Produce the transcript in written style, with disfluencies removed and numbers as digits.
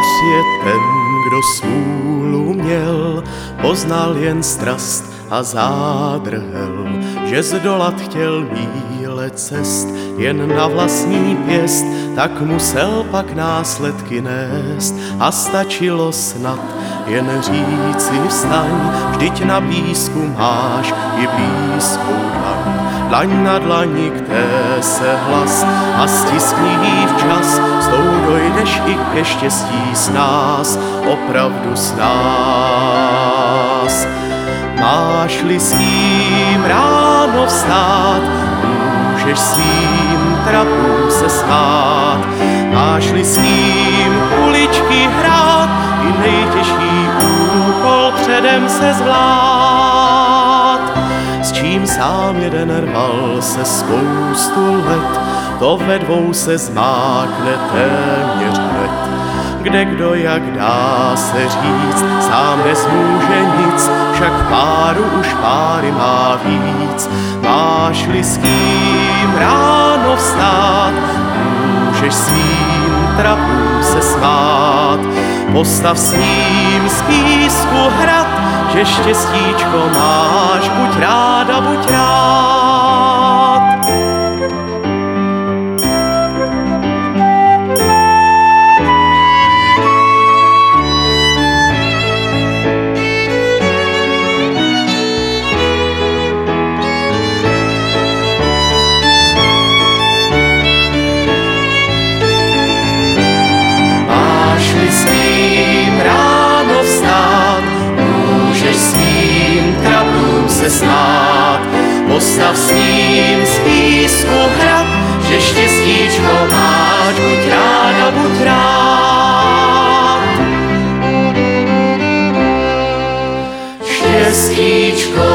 je ten, kdo smůlu měl, poznal jen strast a zádrhel, že zdolat chtěl míle cest jen na vlastní pěst, tak musel pak následky nést a stačilo snad jen říci vstaň, vždyť na písku máš i blízkou dlaň. Dlaň na dlani, k té se hlas a stiskni ji včas, s tou dojdeš i ke štěstí s nás, opravdu s nás. Máš-li s kým ráno vstát, můžeš svým trapům se smát. Máš-li s kým uličky hrát, i nejtěžší úkol předem se zvlád. S čím sám jeden rval se spoustu let, to ve dvou se zmákne téměř hned. Kde kdo jak dá se říct, sám nezmůže nic, však páru už páry má víc. Máš-li s kým ráno vstát, můžeš svým trapům se smát. Postav s ním z písku hrad, že štěstíčko máš, buď ráda, buď rád. Máš-li s ním ráno vstát, můžeš svým trapům se smát. Postav s ním z písku hrad, že štěstíčko máš, buď ráda, buď rád. Štěstíčko